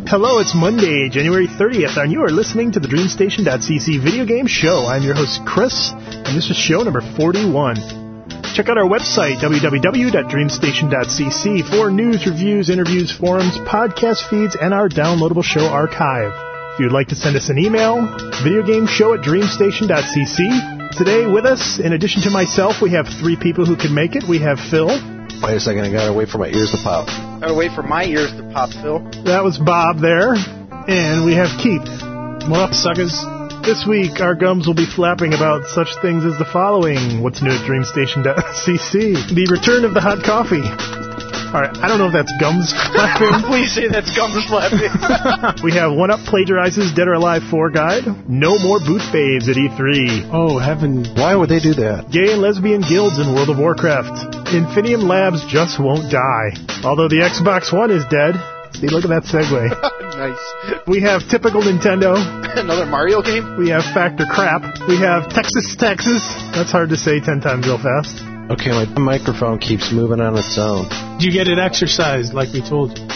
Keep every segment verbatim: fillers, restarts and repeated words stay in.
Hello, it's Monday, January thirtieth, and you are listening to the DreamStation dot c c video game show. I'm your host, Chris, and this is show number forty-one. Check out our website, w w w dot dreamstation dot c c, for news, reviews, interviews, forums, podcast feeds, and our downloadable show archive. If you'd like to send us an email, videogameshow at dreamstation dot c c. Today with us, in addition to myself, we have three people who can make it. We have Phil. Wait a second, I gotta wait for my ears to pop. Gotta wait for my ears to pop, Phil. That was Bob there. And we have Keith. What up, suckers? This week, our gums will be flapping about such things as the following. What's new at dreamstation dot c c? The return of the hot coffee. All right, I don't know if that's gums flapping. Please say that's gums flapping. We have One Up Plagiarizes Dead or Alive four guide. No more booth babes at E three. Oh, heaven. Why would they do that? Gay and lesbian guilds in World of Warcraft. Infinium Labs just won't die. Although the Xbox One is dead. See, look at that segue. Nice. We have typical Nintendo. Another Mario game? We have Factor Crap. We have Texas, Texas. That's hard to say ten times real fast. Okay, my microphone keeps moving on its own. Did you get it exercised like we told you?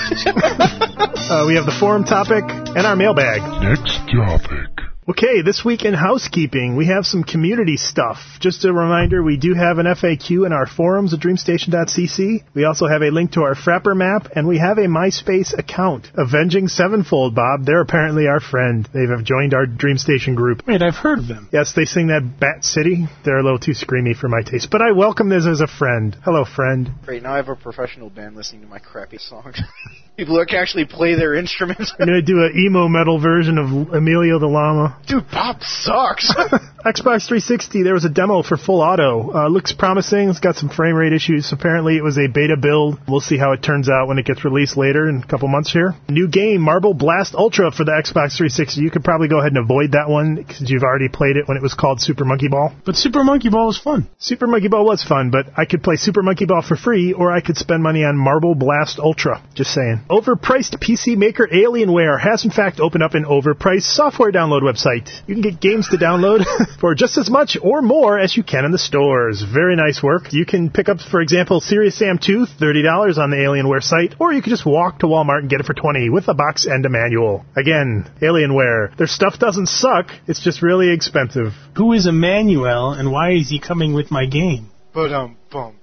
uh, we have the forum topic and our mailbag. Next topic. Okay, this week in housekeeping, we have some community stuff. Just a reminder, we do have an F A Q in our forums at dreamstation dot c c. We also have a link to our Frapper map, and we have a MySpace account. Avenging Sevenfold, Bob. They're apparently our friend. They have joined our DreamStation group. Wait, I've heard of them. Yes, they sing that Bat City. They're a little too screamy for my taste, but I welcome this as a friend. Hello, friend. Great, now I have a professional band listening to my crappy songs. People who can actually play their instruments. I'm going to do an emo metal version of Emilio the Llama. Dude, Bob sucks. Xbox three sixty, there was a demo for Full Auto. Uh, looks promising. It's got some frame rate issues. Apparently it was a beta build. We'll see how it turns out when it gets released later in a couple months here. New game, Marble Blast Ultra for the Xbox three sixty. You could probably go ahead and avoid that one because you've already played it when it was called Super Monkey Ball. But Super Monkey Ball was fun. Super Monkey Ball was fun, but I could play Super Monkey Ball for free, or I could spend money on Marble Blast Ultra. Just saying. Overpriced P C maker Alienware has in fact opened up an overpriced software download website. You can get games to download for just as much or more as you can in the stores. Very nice work. You can pick up, for example, Serious Sam two, thirty dollars on the Alienware site, or you can just walk to Walmart and get it for twenty dollars with a box and a manual. Again, Alienware. Their stuff doesn't suck, it's just really expensive. Who is Emmanuel, and why is he coming with my game? But um, bum.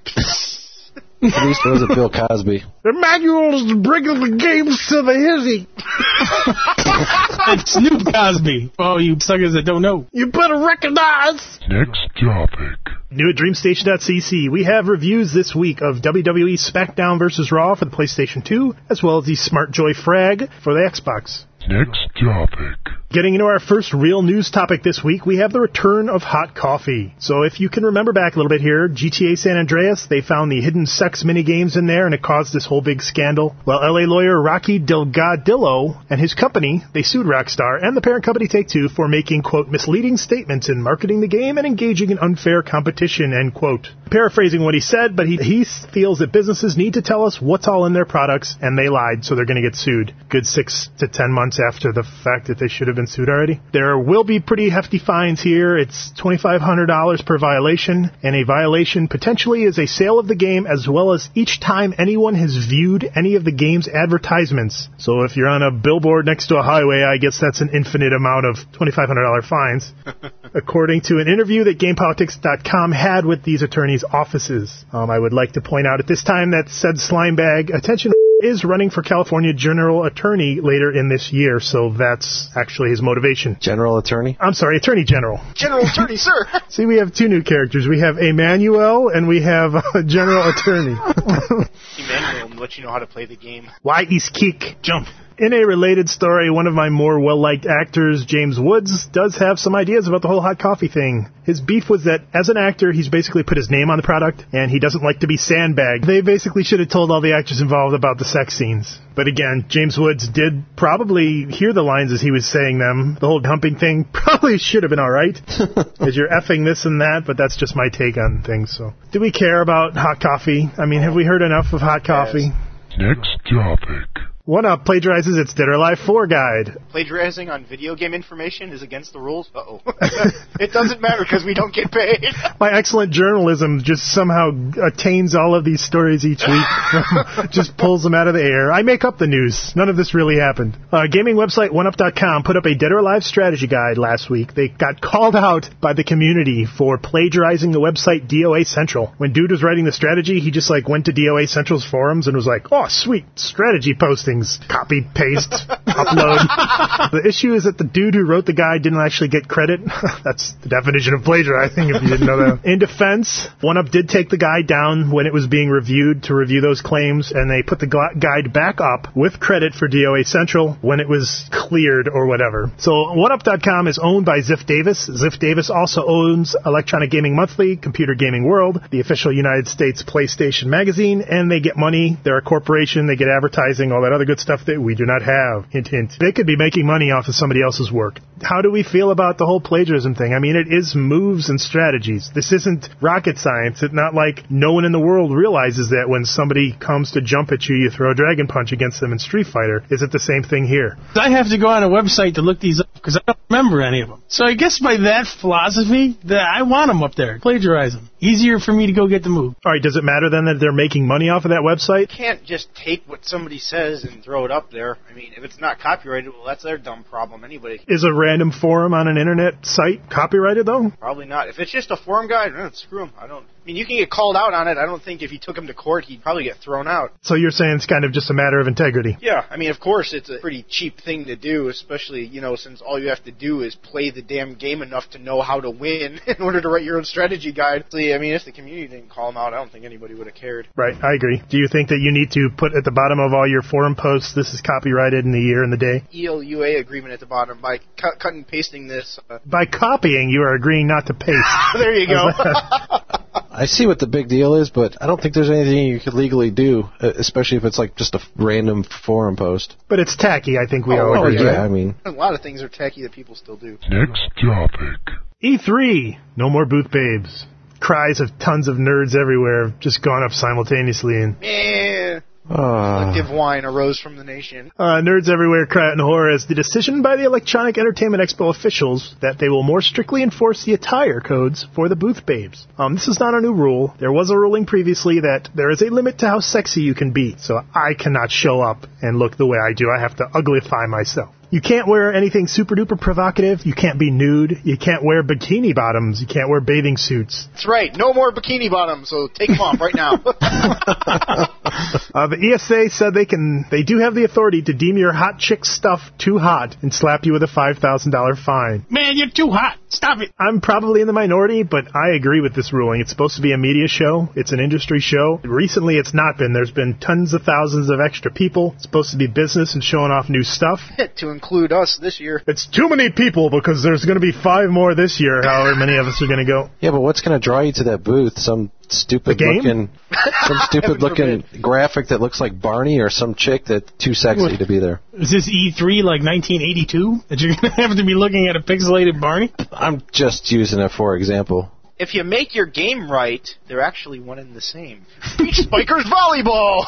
At least it wasn't Bill Cosby. Emmanuel's bringing the games to the hizzy. It's Snoop Cosby. For all you suckers that don't know. You better recognize. Next topic. New at dreamstation dot c c, we have reviews this week of W W E SmackDown versus. Raw for the PlayStation two, as well as the Smart Joy Frag for the Xbox. Next topic. Getting into our first real news topic this week, we have the return of hot coffee. So if you can remember back a little bit here, G T A San Andreas, they found the hidden sex minigames in there, and it caused this whole big scandal. Well, L A lawyer Rocky Delgadillo and his company, they sued Rockstar and the parent company Take-Two for making, quote, misleading statements in marketing the game and engaging in unfair competition, end quote. Paraphrasing what he said, but he, he feels that businesses need to tell us what's all in their products, and they lied, so they're going to get sued. Good six to ten months after the fact that they should have been sued already. There will be pretty hefty fines here. It's twenty-five hundred dollars per violation, and a violation potentially is a sale of the game as well as each time anyone has viewed any of the game's advertisements. So if you're on a billboard next to a highway, I guess that's an infinite amount of twenty-five hundred dollars fines. According to an interview that Game Politics dot com had with these attorneys' offices. Um, I would like to point out at this time that said Slimebag, attention, is running for California General Attorney later in this year, so that's actually his motivation. General Attorney? I'm sorry, Attorney General. General Attorney, sir. See, we have two new characters. We have Emmanuel, and we have uh, General Attorney. Emmanuel will let you know how to play the game. Why is kick? Jump. In a related story, one of my more well-liked actors, James Woods, does have some ideas about the whole hot coffee thing. His beef was that, as an actor, he's basically put his name on the product, and he doesn't like to be sandbagged. They basically should have told all the actors involved about the sex scenes. But again, James Woods did probably hear the lines as he was saying them. The whole humping thing probably should have been all right, as you're effing this and that, but that's just my take on things. So, do we care about hot coffee? I mean, have we heard enough of hot coffee? Next topic. one Up plagiarizes its Dead or Alive four guide. Plagiarizing on video game information is against the rules? Uh-oh. It doesn't matter because we don't get paid. My excellent journalism just somehow attains all of these stories each week. Just pulls them out of the air. I make up the news. None of this really happened. Uh, gaming website one up dot com put up a Dead or Alive strategy guide last week. They got called out by the community for plagiarizing the website D O A Central. When dude was writing the strategy, he just like went to D O A Central's forums and was like, oh, sweet, strategy postings. Copy, paste, upload. The issue is that the dude who wrote the guide didn't actually get credit. That's the definition of plagiarizing, if you didn't know that. In defense, one up did take the guide down when it was being reviewed to review those claims, and they put the gu- guide back up with credit for D O A Central when it was cleared or whatever. So one up dot com is owned by Ziff Davis. Ziff Davis also owns Electronic Gaming Monthly, Computer Gaming World, the official United States PlayStation magazine, and they get money. They're a corporation. They get advertising, all that other good stuff that we do not have. Hint, hint. They could be making money off of somebody else's work. How do we feel about the whole plagiarism thing? I mean, it is moves and strategies. This isn't rocket science. It's not like no one in the world realizes that when somebody comes to jump at you, you throw a dragon punch against them in Street Fighter. Is it the same thing here? I have to go on a website to look these up because I don't remember any of them. So I guess by that philosophy, that I want them up there. Plagiarize them. Easier for me to go get the move. All right, does it matter then that they're making money off of that website? You can't just take what somebody says and throw it up there. I mean, if it's not copyrighted, well, that's their dumb problem. Anybody. Is a random forum on an internet site copyrighted, though? Probably not. If it's just a forum guide, eh, screw them. I don't... I mean, you can get called out on it. I don't think if you took him to court, he'd probably get thrown out. So you're saying it's kind of just a matter of integrity? Yeah. I mean, of course, it's a pretty cheap thing to do, especially, you know, since all you have to do is play the damn game enough to know how to win in order to write your own strategy guide. So, yeah, I mean, if the community didn't call him out, I don't think anybody would have cared. Right. I agree. Do you think that you need to put at the bottom of all your forum posts, this is copyrighted in the year and the day? E L U A agreement at the bottom. By cut, cut and pasting this. Uh... By copying, you are agreeing not to paste. There you go. I see what the big deal is, but I don't think there's anything you could legally do, especially if it's like just a random forum post. But it's tacky, I think we oh, all oh, agree. yeah, right? I mean. A lot of things are tacky that people still do. Next topic. E three. No more booth babes. Cries of tons of nerds everywhere have just gone up simultaneously. And Man. Uh, Collective whine arose from the nation. Uh, nerds everywhere cry out in horror as the decision by the Electronic Entertainment Expo officials that they will more strictly enforce the attire codes for the booth babes. Um, this is not a new rule. There was a ruling previously that there is a limit to how sexy you can be, so I cannot show up and look the way I do. I have to uglify myself. You can't wear anything super duper provocative. You can't be nude. You can't wear bikini bottoms. You can't wear bathing suits. That's right. No more bikini bottoms, so take them off right now. uh, the E S A said they can, they do have the authority to deem your hot chick stuff too hot and slap you with a five thousand dollars fine. Man, you're too hot. Stop it. I'm probably in the minority, but I agree with this ruling. It's supposed to be a media show. It's an industry show. Recently, it's not been. There's been tons of thousands of extra people. It's supposed to be business and showing off new stuff. To include us this year. It's too many people because there's going to be five more this year, however many of us are going to go. Yeah, but what's going to draw you to that booth? Some stupid looking, some stupid looking graphic that looks like Barney, or some chick that's too sexy What? to be there? Is this E three like nineteen eighty-two? That you're going to have to be looking at a pixelated Barney? I'm just using it for example. If you make your game right, they're actually one and the same. Beach Spikers Volleyball!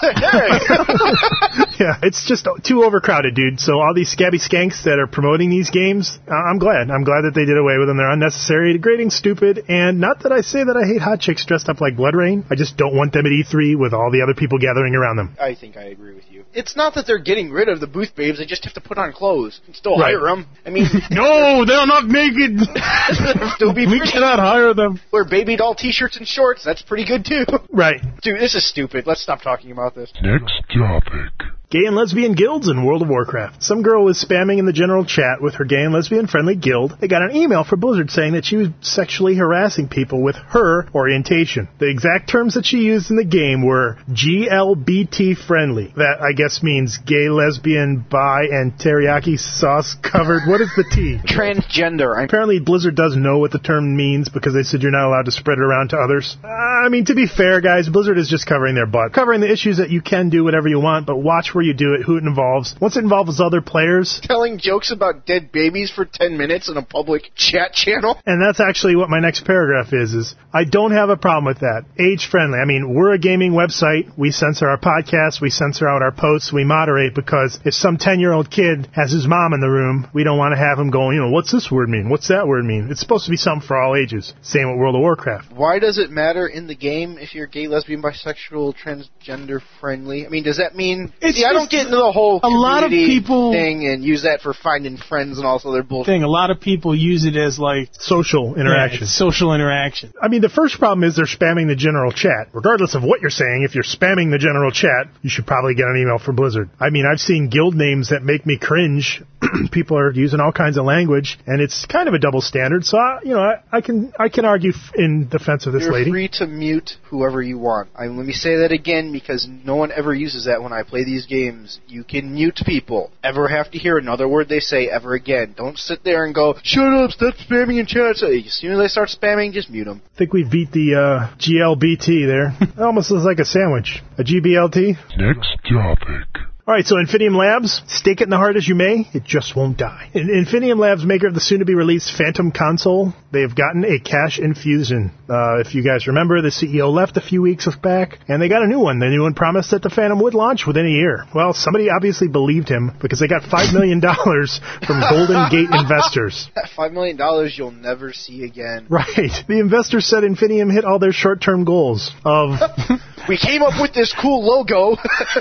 Hey! Yeah, it's just too overcrowded, dude. So all these scabby skanks that are promoting these games, uh, I'm glad. I'm glad that they did away with them. They're unnecessary, degrading, stupid, and not that I say that I hate hot chicks dressed up like Blood Rain. I just don't want them at E three with all the other people gathering around them. I think I agree with you. It's not that they're getting rid of the booth babes, they just have to put on clothes. You can still Right. hire them. I mean... No, they're not naked. Still be We pretty. cannot hire them. Wear baby doll t-shirts and shorts. That's pretty good, too. Right. Dude, this is stupid. Let's stop talking about this. Next topic. Gay and lesbian guilds in World of Warcraft. Some girl was spamming in the general chat with her gay and lesbian friendly guild. They got an email from Blizzard saying that she was sexually harassing people with her orientation. The exact terms that she used in the game were G L B T friendly. That, I guess, means gay, lesbian, bi, and teriyaki sauce covered. What is the T? Transgender. I'm Apparently Blizzard does know what the term means because they said you're not allowed to spread it around to others. I mean, to be fair, guys, Blizzard is just covering their butt. Covering the issues that you can do whatever you want, but watch where you do it, who it involves. Once it involves other players... Telling jokes about dead babies for ten minutes in a public chat channel. And that's actually what my next paragraph is, is I don't have a problem with that. Age-friendly. I mean, we're a gaming website. We censor our podcasts. We censor out our posts. We moderate because if some ten-year-old kid has his mom in the room, we don't want to have him going, you know, what's this word mean? What's that word mean? It's supposed to be something for all ages. Same with World of Warcraft. Why does it matter in the game if you're gay, lesbian, bisexual, transgender friendly? I mean, does that mean... It's see, I don't get into the whole a lot of people thing and use that for finding friends and all this other bullshit. Thing. A lot of people use it as, like... Social interaction. Yeah, social interaction. I mean, the first problem is they're spamming the general chat. Regardless of what you're saying, if you're spamming the general chat, you should probably get an email from Blizzard. I mean, I've seen guild names that make me cringe. People are using all kinds of language, and it's kind of a double standard. So, I, you know, I, I can I can argue f- in defense of this You're lady. You're free to mute whoever you want. I mean, let me say that again because no one ever uses that when I play these games. You can mute people. Ever have to hear another word they say ever again. Don't sit there and go, shut up, stop spamming in chat. So as soon as they start spamming, just mute them. I think we beat the uh, G L B T there. It almost looks like a sandwich. A G B L T. Next topic. All right, so Infinium Labs, stake it in the heart as you may, it just won't die. In- Infinium Labs, maker of the soon-to-be-released Phantom console, they have gotten a cash infusion. Uh, if you guys remember, the C E O left a few weeks back, and they got a new one. The new one promised that the Phantom would launch within a year. Well, somebody obviously believed him, because they got five million dollars from Golden Gate investors. That five million dollars you'll never see again. Right. The investors said Infinium hit all their short-term goals of... We came up with this cool logo.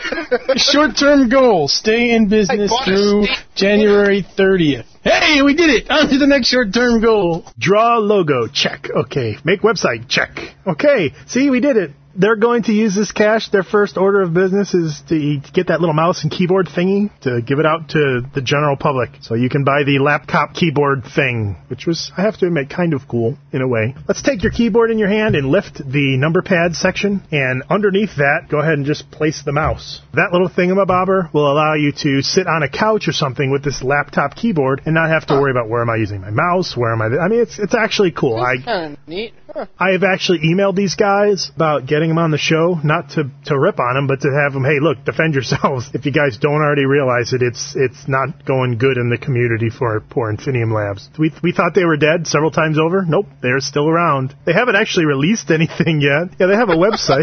Short-term goal, stay in business through January thirtieth. Hey, we did it! On to the next short-term goal. Draw logo, check. Okay. Make website, check. Okay. See, we did it. They're going to use this cash. Their first order of business is to get that little mouse and keyboard thingy to give it out to the general public. So you can buy the laptop keyboard thing, which was, I have to admit, kind of cool in a way. Let's take your keyboard in your hand and lift the number pad section. And underneath that, go ahead and just place the mouse. That little thingamabobber will allow you to sit on a couch or something with this laptop keyboard and not have to worry about where am I using my mouse, where am I... I mean, it's it's actually cool. That's I kind of neat. Huh. I have actually emailed these guys about getting them on the show, not to, to rip on them, but to have them, hey, look, defend yourselves. If you guys don't already realize it, it's it's not going good in the community for poor Infinium Labs. We we thought they were dead several times over. Nope, they're still around. They haven't actually released anything yet. Yeah, they have a website.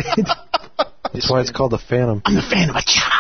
That's why it's called the Phantom. I'm the Phantom.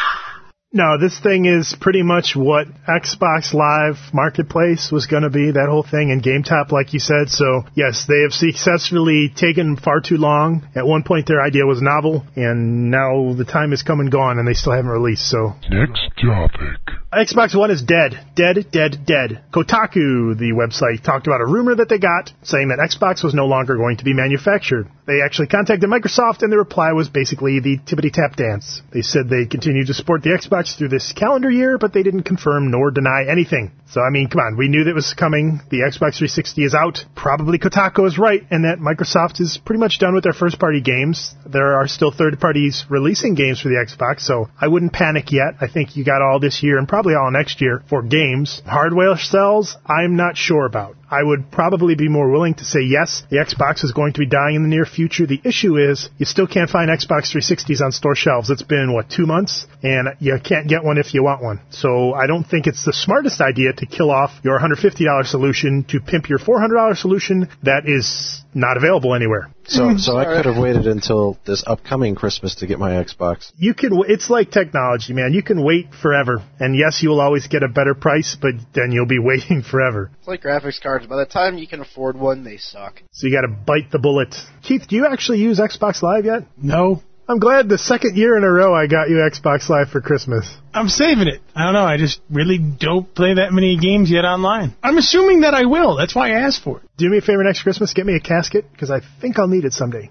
No, this thing is pretty much what Xbox Live Marketplace was going to be, that whole thing, and GameTop, like you said. So, yes, they have successfully taken far too long. At one point, their idea was novel, and now the time has come and gone, and they still haven't released, so... Next topic. Xbox One is dead. Dead, dead, dead. Kotaku, the website, talked about a rumor that they got, saying that Xbox was no longer going to be manufactured. They actually contacted Microsoft, and the reply was basically the tippity-tap dance. They said they continue to support the Xbox through this calendar year, but they didn't confirm nor deny anything. So, I mean, come on, we knew that was coming. The Xbox three sixty is out. Probably Kotaku is right, and that Microsoft is pretty much done with their first-party games. There are still third parties releasing games for the Xbox, so I wouldn't panic yet. I think you got all this year and probably all next year for games. Hardware sales, I'm not sure about. I would probably be more willing to say yes, the Xbox is going to be dying in the near future. The issue is you still can't find Xbox three sixties on store shelves. It's been, what, two months? And you can't get one if you want one. So I don't think it's the smartest idea to kill off your one hundred fifty dollars solution to pimp your four hundred dollars solution that is not available anywhere. So, so I could have waited until this upcoming Christmas to get my Xbox. You can. It's like technology, man. You can wait forever, and yes, you will always get a better price, but then you'll be waiting forever. It's like graphics cards. By the time you can afford one, they suck. So you got to bite the bullet. Keith, do you actually use Xbox Live yet? No. I'm glad the second year in a row I got you Xbox Live for Christmas. I'm saving it. I don't know. I just really don't play that many games yet online. I'm assuming that I will. That's why I asked for it. Do me a favor next Christmas. Get me a casket, because I think I'll need it someday.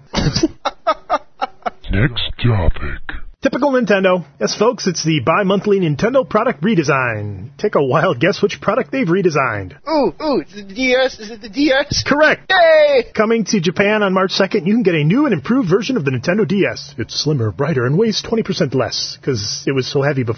Next topic. Typical Nintendo. Yes, folks, it's the bi-monthly Nintendo product redesign. Take a wild guess which product they've redesigned. Ooh, ooh, is it the D S? Is it the D S? Correct. Yay! Coming to Japan on March second, you can get a new and improved version of the Nintendo D S. It's slimmer, brighter, and weighs twenty percent less, because it was so heavy before.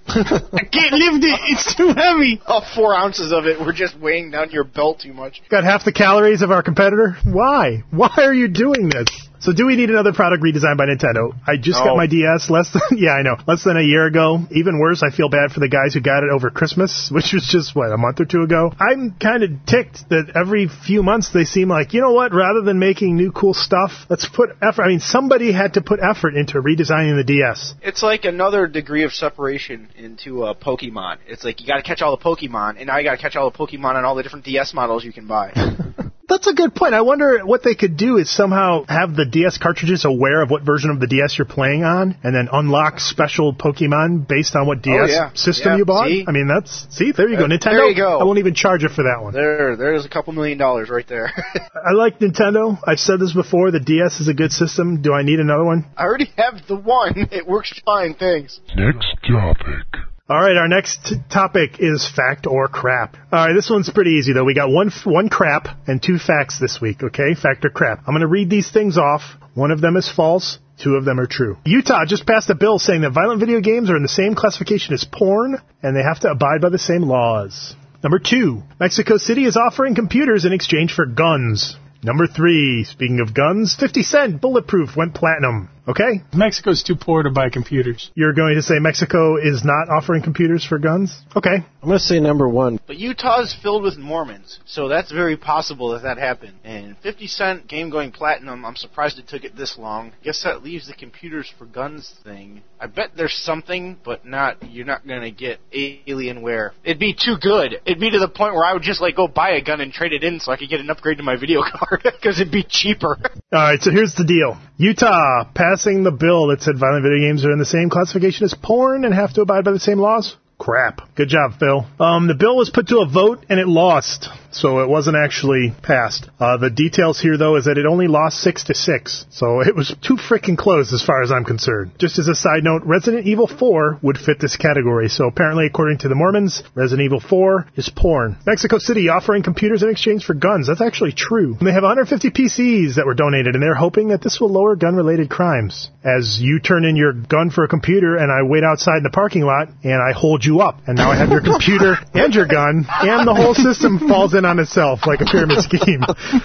I can't lift it. It's too heavy. All four ounces of it were just weighing down your belt too much. Got half the calories of our competitor? Why? Why are you doing this? So do we need another product redesign by Nintendo? I just no. got my D S less than, yeah, I know, less than a year ago. Even worse, I feel bad for the guys who got it over Christmas, which was just, what, a month or two ago? I'm kind of ticked that every few months they seem like, you know what, rather than making new cool stuff, let's put effort. I mean, somebody had to put effort into redesigning the D S. It's like another degree of separation into uh, Pokemon. It's like you got to catch all the Pokemon, and now you got to catch all the Pokemon on all the different D S models you can buy. That's a good point. I wonder what they could do is somehow have the D S cartridges aware of what version of the D S you're playing on, and then unlock special Pokemon based on what D S oh, yeah. system yeah. you bought. See? I mean, that's see, there you go, uh, Nintendo. There you go. I won't even charge you for that one. There, there's a couple million dollars right there. I like Nintendo. I've said this before. The D S is a good system. Do I need another one? I already have the one. It works fine. Thanks. Next topic. All right, our next t- topic is fact or crap. All right, this one's pretty easy, though. We got one f- one crap and two facts this week, okay? Fact or crap. I'm going to read these things off. One of them is false. Two of them are true. Utah just passed a bill saying that violent video games are in the same classification as porn, and they have to abide by the same laws. Number two, Mexico City is offering computers in exchange for guns. Number three, speaking of guns, fifty cent Bulletproof went platinum. Okay? Mexico's too poor to buy computers. You're going to say Mexico is not offering computers for guns? Okay. I'm going to say number one. But Utah's filled with Mormons, so that's very possible that that happened. And fifty cent game going platinum, I'm surprised it took it this long. Guess that leaves the computers for guns thing. I bet there's something, but not. You're not going to get Alienware. It'd be too good. It'd be to the point where I would just like go buy a gun and trade it in so I could get an upgrade to my video card, because it'd be cheaper. All right, so here's the deal. Utah passing the bill that said violent video games are in the same classification as porn and have to abide by the same laws. Crap. Good job, Phil. Um, the bill was put to a vote, and it lost, so it wasn't actually passed. Uh, the details here, though, is that it only lost six to six, so it was too frickin' close as far as I'm concerned. Just as a side note, Resident Evil four would fit this category, so apparently, according to the Mormons, Resident Evil four is porn. Mexico City offering computers in exchange for guns. That's actually true. And they have one hundred fifty P Cs that were donated, and they're hoping that this will lower gun-related crimes. As you turn in your gun for a computer, and I wait outside in the parking lot, and I hold you up, and now I have your computer and your gun, and the whole system falls in on itself like a pyramid scheme.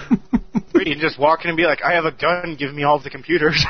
You can just walk in and be like, I have a gun, give me all of the computers.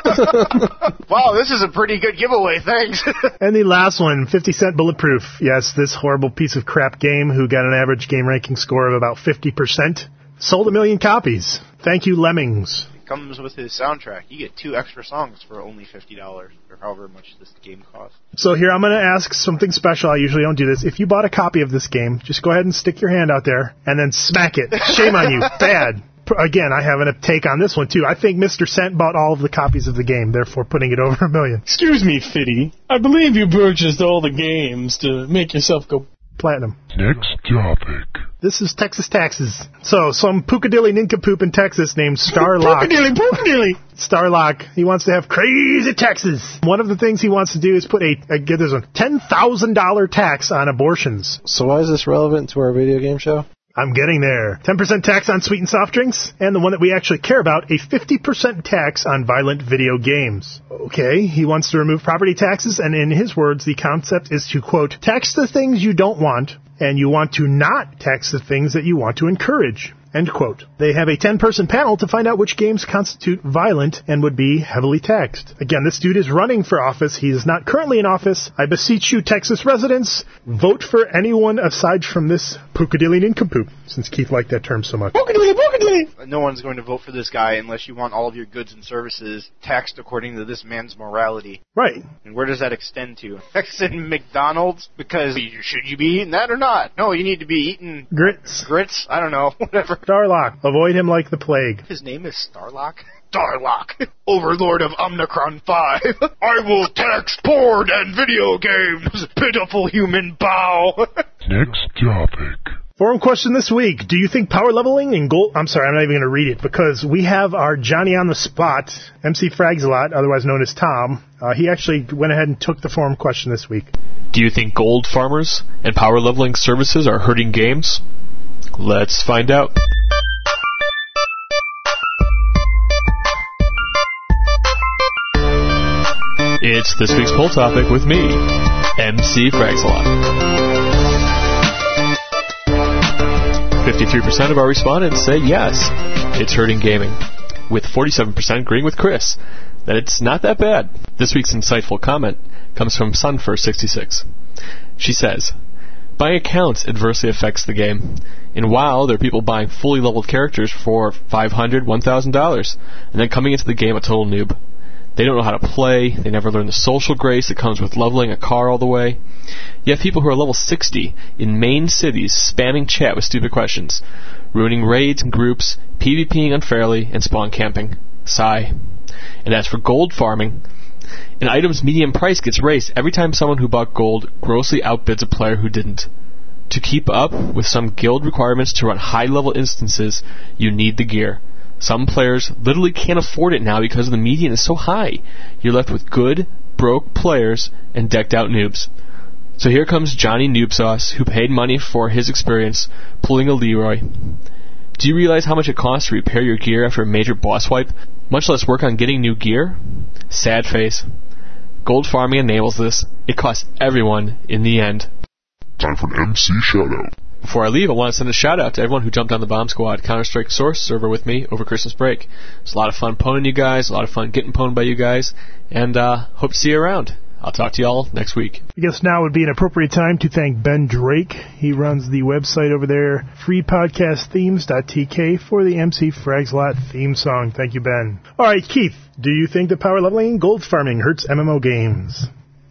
Wow, this is a pretty good giveaway, thanks. And the last one, fifty cent Bulletproof. Yes, this horrible piece of crap game who got an average game ranking score of about fifty percent, sold a million copies. Thank you, Lemmings. Comes with his soundtrack. You get two extra songs for only fifty dollars, or however much this game costs. So here I'm going to ask something special. I usually don't do this. If you bought a copy of this game, just go ahead and stick your hand out there and then smack it. Shame on you. Bad. Again, I have a take on this one, too. I think Mister Cent bought all of the copies of the game, therefore putting it over a million. Excuse me, Fitty. I believe you purchased all the games to make yourself go platinum. Next topic. This is Texas taxes. So, some Pookadilly nincompoop in Texas named Starlock. Pookadilly, Pookadilly! Starlock, he wants to have crazy taxes. One of the things he wants to do is put a, a get this one, ten thousand dollars tax on abortions. So why is this relevant to our video game show? I'm getting there. ten percent tax on sweet and soft drinks, and the one that we actually care about, a fifty percent tax on violent video games. Okay, he wants to remove property taxes, and in his words, the concept is to, quote, tax the things you don't want, and you want to not tax the things that you want to encourage. End quote. They have a ten-person panel to find out which games constitute violent and would be heavily taxed. Again, this dude is running for office. He is not currently in office. I beseech you, Texas residents, vote for anyone aside from this Pookadilly nincompoop, since Keith liked that term so much. Pookadilly, Pookadilly! No one's going to vote for this guy unless you want all of your goods and services taxed according to this man's morality. Right. And where does that extend to? Taxing McDonald's? Because should you be eating that or not? No, you need to be eating grits. Grits? I don't know. Whatever. Starlock. Avoid him like the plague. His name is Starlock? Starlock, Overlord of Omnicron five. I will tax porn and video games. Pitiful human bow. Next topic. Forum question this week. Do you think power leveling in gold... I'm sorry, I'm not even going to read it, because we have our Johnny on the spot, M C Fragsalot, otherwise known as Tom. Uh, he actually went ahead and took the forum question this week. Do you think gold farmers and power leveling services are hurting games? Let's find out. It's It's this week's poll topic with me, M C Fragsalot. fifty-three percent of our respondents say yes, it's hurting gaming, with forty-seven percent agreeing with Chris that it's not that bad. This week's insightful comment comes from Sunfirst sixty-six. She says, buying accounts adversely affects the game. In WoW, there are people buying fully leveled characters for five hundred dollars, one thousand dollars, and then coming into the game a total noob. They don't know how to play, they never learn the social grace that comes with leveling a car all the way. You have people who are level sixty in main cities spamming chat with stupid questions, ruining raids and groups, PvPing unfairly, and spawn camping. Sigh. And as for gold farming, an item's median price gets raised every time someone who bought gold grossly outbids a player who didn't. To keep up with some guild requirements to run high-level instances, you need the gear. Some players literally can't afford it now because the median is so high. You're left with good, broke players and decked-out noobs. So here comes Johnny Noobsauce, who paid money for his experience pulling a Leroy. Do you realize how much it costs to repair your gear after a major boss wipe, much less work on getting new gear? Sad face. Gold farming enables this. It costs everyone in the end. Time for an M C shoutout. Before I leave, I want to send a shout-out to everyone who jumped on the Bomb Squad Counter-Strike Source server with me over Christmas break. It's a lot of fun pwning you guys, a lot of fun getting pwned by you guys, and uh, hope to see you around. I'll talk to you all next week. I guess now would be an appropriate time to thank Ben Drake. He runs the website over there, free podcast themes dot t k, for the M C Fragsalot theme song. Thank you, Ben. All right, Keith, do you think that power leveling and gold farming hurts M M O games?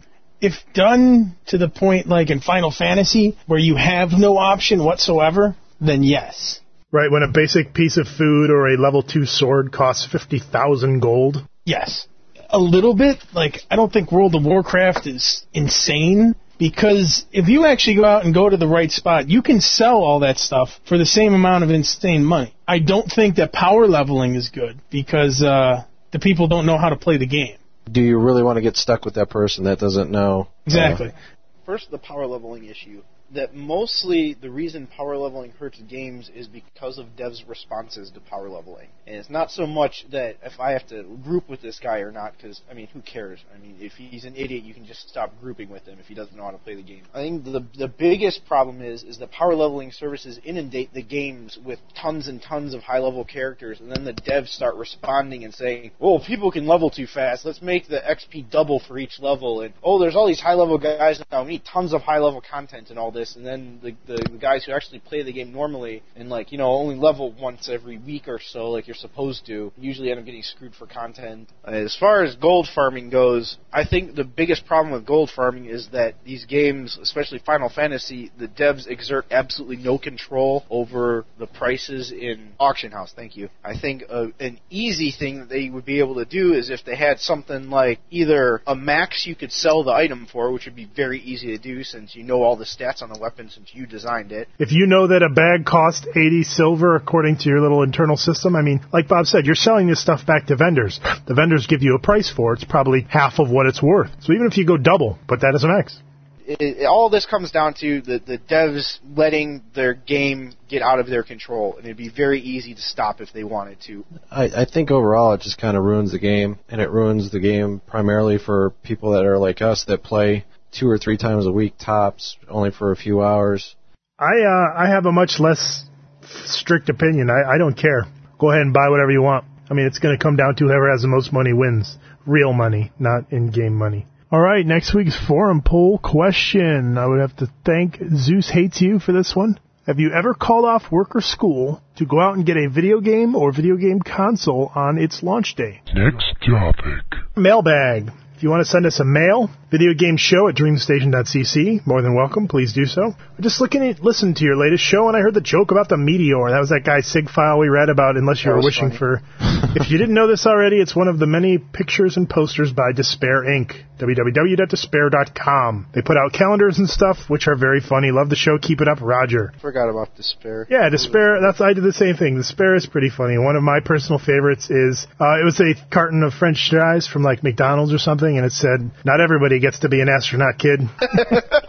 If done to the point like in Final Fantasy, where you have no option whatsoever, then yes. Right, when a basic piece of food or a level two sword costs fifty thousand gold? Yes. A little bit. Like, I don't think World of Warcraft is insane, because if you actually go out and go to the right spot, you can sell all that stuff for the same amount of insane money. I don't think that power leveling is good, because uh, the people don't know how to play the game. Do you really want to get stuck with that person that doesn't know? Exactly. Uh, First, the power leveling issue. That mostly the reason power leveling hurts games is because of devs' responses to power leveling. And it's not so much that if I have to group with this guy or not, because, I mean, who cares? I mean, if he's an idiot, you can just stop grouping with him if he doesn't know how to play the game. I think the the biggest problem is, is that power leveling services inundate the games with tons and tons of high-level characters, and then the devs start responding and saying, oh, people can level too fast, let's make the X P double for each level, and, oh, there's all these high-level guys now, we need tons of high-level content and all this. And then the, the the guys who actually play the game normally and, like, you know, only level once every week or so like you're supposed to, usually end up getting screwed for content. As far as gold farming goes, I think the biggest problem with gold farming is that these games, especially Final Fantasy, the devs exert absolutely no control over the prices in Auction House. Thank you. I think uh, an easy thing that they would be able to do is if they had something like either a max you could sell the item for, which would be very easy to do since you know all the stats on the weapon since you designed it. If you know that a bag costs eighty silver according to your little internal system, I mean, like Bob said, you're selling this stuff back to vendors. The vendors give you a price for it. It's probably half of what it's worth. So even if you go double, put that as an X. It, it, all this comes down to the, the devs letting their game get out of their control, and it'd be very easy to stop if they wanted to. I, I think overall it just kind of ruins the game, and it ruins the game primarily for people that are like us that play two or three times a week tops, only for a few hours. I uh, I have a much less strict opinion. I, I don't care. Go ahead and buy whatever you want. I mean, it's going to come down to whoever has the most money wins. Real money, not in-game money. All right, next week's forum poll question. I would have to thank Zeus Hates You for this one. Have you ever called off work or school to go out and get a video game or video game console on its launch day? Next topic. Mailbag. If you want to send us a mail, videogameshow at dreamstation dot c c, more than welcome. Please do so. I'm just looking at, listened to your latest show, and I heard the joke about the meteor. That was that guy Sig file we read about, unless you were wishing funny. for... If you didn't know this already, it's one of the many pictures and posters by Despair Incorporated. w w w dot despair dot com. They put out calendars and stuff, which are very funny. Love the show. Keep it up, Roger. Forgot about Despair. Yeah, Despair. That's I did the same thing. Despair is pretty funny. One of my personal favorites is uh, it was a carton of French fries from like McDonald's or something, and it said, "Not everybody gets to be an astronaut, kid."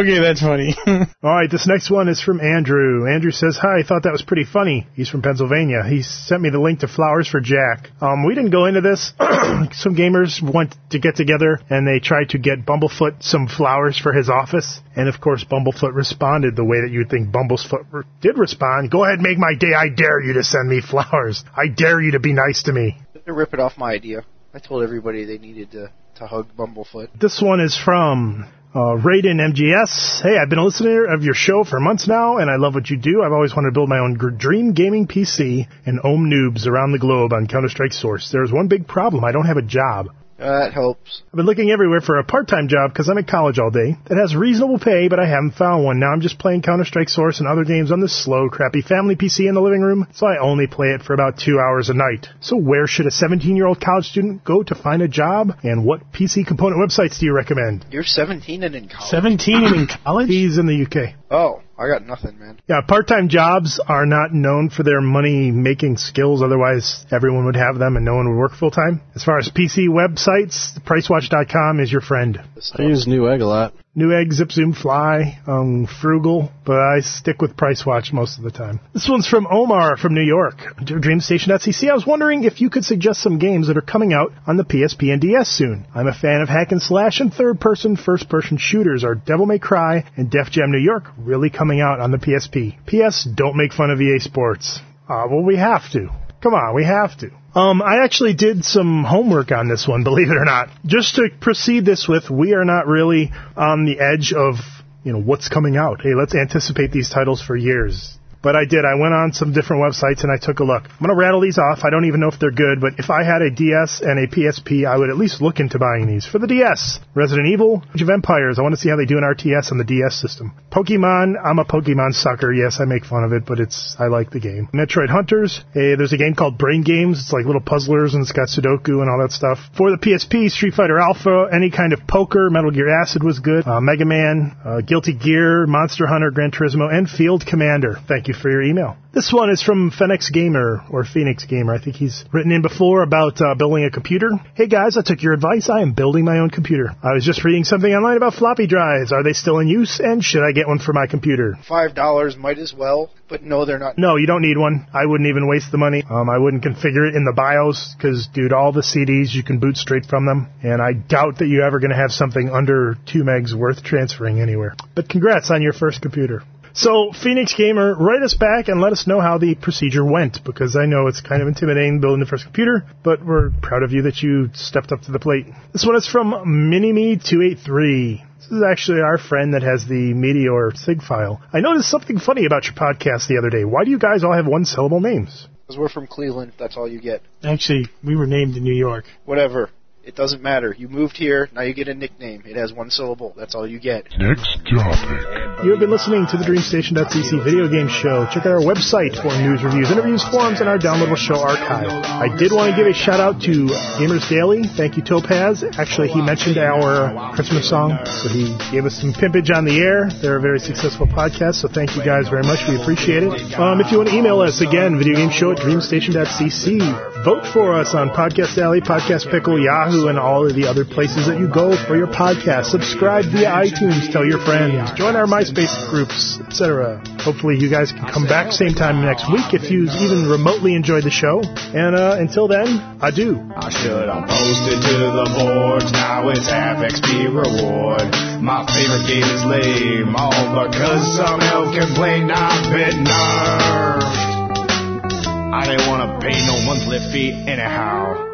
Okay, that's funny. All right, this next one is from Andrew. Andrew says, hi, I thought that was pretty funny. He's from Pennsylvania. He sent me the link to Flowers for Jack. Um, we didn't go into this. Some gamers went to get together, and they tried to get Bumblefoot some flowers for his office. And, of course, Bumblefoot responded the way that you'd think Bumblefoot re- did respond. Go ahead, make my day. I dare you to send me flowers. I dare you to be nice to me. They're ripping off my idea. I told everybody they needed to, to hug Bumblefoot. This one is from... Uh, Raiden M G S. Hey, I've been a listener of your show for months now, and I love what you do. I've always wanted to build my own g- dream gaming P C and own noobs around the globe on Counter-Strike Source. There's one big problem. I don't have a job. Uh, that helps. I've been looking everywhere for a part-time job because I'm at college all day that has reasonable pay, but I haven't found one. Now I'm just playing Counter-Strike Source and other games on this slow, crappy family P C in the living room, so I only play it for about two hours a night. So where should a seventeen-year-old college student go to find a job, and what P C component websites do you recommend? You're seventeen and in college? seventeen and in college? He's in the U K. Oh, I got nothing, man. Yeah, part-time jobs are not known for their money-making skills. Otherwise, everyone would have them and no one would work full-time. As far as P C websites, Pricewatch dot com is your friend. I use Newegg a lot. Newegg, Zip, Zoom, Fly, um, Frugal, but I stick with Pricewatch most of the time. This one's from Omar from New York. Dear DreamStation dot C C, I was wondering if you could suggest some games that are coming out on the P S P and D S soon. I'm a fan of hack and slash and third-person, first-person shooters. Are Devil May Cry and Def Jam New York really coming out on the P S P? P S. Don't make fun of E A Sports. Uh, well, we have to. Come on, we have to. Um, I actually did some homework on this one, believe it or not. Just to proceed this with, we are not really on the edge of, you know, what's coming out. Hey, let's anticipate these titles for years. But I did. I went on some different websites and I took a look. I'm going to rattle these off. I don't even know if they're good, but if I had a D S and a P S P, I would at least look into buying these. For the D S, Resident Evil, Age of Empires. I want to see how they do in R T S on the D S system. Pokemon, I'm a Pokemon sucker. Yes, I make fun of it, but it's I like the game. Metroid Hunters. Hey, there's a game called Brain Games. It's like little puzzlers and it's got Sudoku and all that stuff. For the P S P, Street Fighter Alpha, any kind of poker. Metal Gear Acid was good. Uh, Mega Man, uh, Guilty Gear, Monster Hunter, Gran Turismo, and Field Commander. Thank you for your email. This one is from Phoenix Gamer, or Phoenix Gamer. I think he's written in before about uh, building a computer. Hey guys, I took your advice. I am building my own computer. I was just reading something online about floppy drives. Are they still in use? And should I get one for my computer? Five dollars might as well, but no, they're not. No, you don't need one. I wouldn't even waste the money. Um, I wouldn't configure it in the BIOS, because, dude, all the C Ds you can boot straight from them. And I doubt that you're ever going to have something under two megs worth transferring anywhere. But congrats on your first computer. So, Phoenix Gamer, write us back and let us know how the procedure went, because I know it's kind of intimidating building the first computer, but we're proud of you that you stepped up to the plate. This one is from Minime two eighty-three. This is actually our friend that has the Meteor SIG file. I noticed something funny about your podcast the other day. Why do you guys all have one-syllable names? Because we're from Cleveland, that's all you get. Actually, we were named in New York. Whatever. It doesn't matter. You moved here, now you get a nickname. It has one syllable. That's all you get. Next topic. You have been listening to the DreamStation dot C C video game show. Check out our website for news, reviews, interviews, forums, and our downloadable show archive. I did want to give a shout-out to Gamers Daily. Thank you, Topaz. Actually, he mentioned our Christmas song, so he gave us some pimpage on the air. They're a very successful podcast, so thank you guys very much. We appreciate it. Um, if you want to email us, again, videogameshow at DreamStation dot C C. Vote for us on Podcast Alley, Podcast Pickle, Yahoo, and all of the other places that you go for your podcast. Subscribe via iTunes. Tell your friends. Join our MySpace groups, et cetera. Hopefully you guys can come back same time next week if you even remotely enjoyed the show. And uh, until then, adieu. I should have posted to the boards. Now it's half X P reward. My favorite game is lame, all because some elf complained I've been nerfed. I didn't want to pay no monthly fee anyhow.